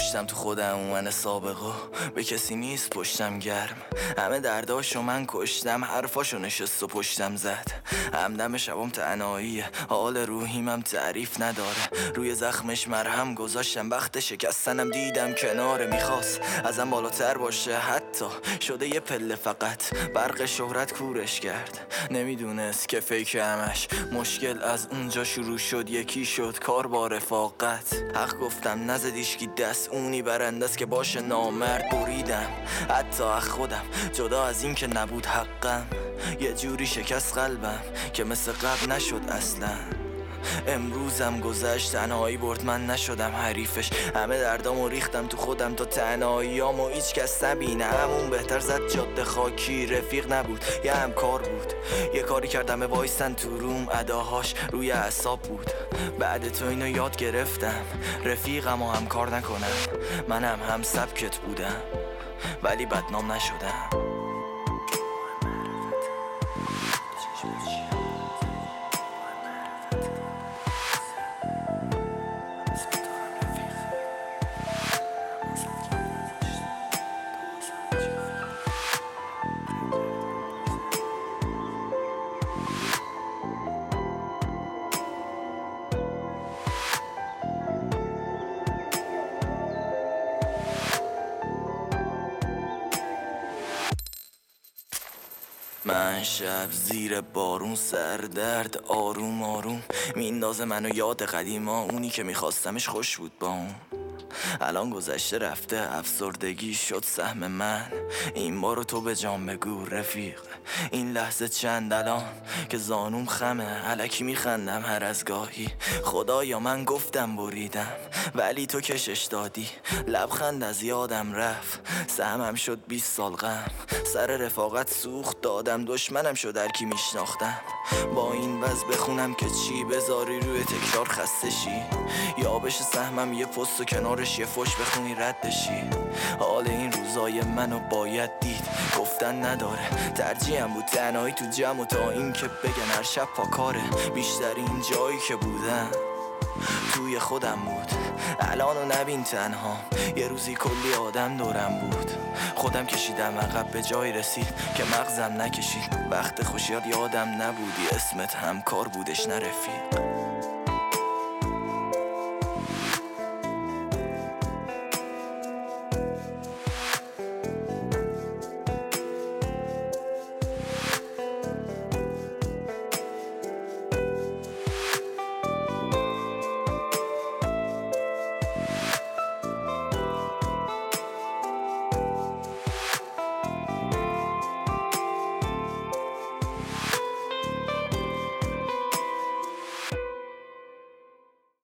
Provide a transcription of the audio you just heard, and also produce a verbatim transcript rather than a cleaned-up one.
داشتم تو خودم من سابقا، به کسی نیست پشتم گرم. همه درداشو من کشتم، حرفاشو نشست و پشتم زد. همدم شبام تنهاییه، حال روحیمم تعریف نداره. روی زخمش مرهم گذاشتم، وقت شکستنم دیدم کناره. میخواست ازم بالاتر باشه، حتی شده یه پله، فقط برق شهرت کورش کرد. نمیدونست که فیک همش مشکل از اونجا شروع شد، یکی شد کار با رفاقت. حق گفتم نزدیشکی دست، اونی برندست که باشه نامرد. بریدم حتی از خودم، جدا از این که نبود حقم. یه جوری شکست قلبم که مثل قبل نشد اصلا. امروزم گذشت، تنهایی برد، من نشدم حریفش. همه دردامو ریختم تو خودم تا تنهاییامو هیچ کس نبینه. همون بهتر زد جاده خاکی، رفیق نبود یه همکار بود. یه کاری کردم وایستن تو روم، اداهاش روی اعصاب بود. بعد تو اینو یاد گرفتم، رفیقم و همکار نکنم. منم هم سبکت بودم ولی بدنام نشدم. من شب زیر بارون، سردرد آروم آروم میندازه منو یاد قدیما. اونی که میخواستمش خوش بود با اون، الان گذشته رفته، افسردگی شد سهم من. این بارو تو به جام بگو رفیق، این لحظه چند الان که زانوم خمه. الکی میخندم هر از گاهی، خدایا من گفتم بریدم ولی تو کشش دادی. لبخند از یادم رفت، سهمم شد بیست سال غم. سر رفاقت سوخت دادم، دشمنم شد هر کی میشناختم. با این وضع بخونم که چی، بذاری روی تکرار خسته شی، یا بشه سهمم یه پست و کنارش یه فش بخونی ردشی. حال این روزای منو باید دید، گفتن نداره. ترجیحم بود تنهایی تو جمع و تا این که بگن هر شب پاکاره. بیشتر این جایی که بودم توی خودم بود. الانو نبین تنها، یه روزی کلی آدم دورم بود. خودم کشیدم عقب، به جای رسید که مغزم نکشید. وقت خوشیات یادم نبودی، اسمت همکار بودش نه رفیق.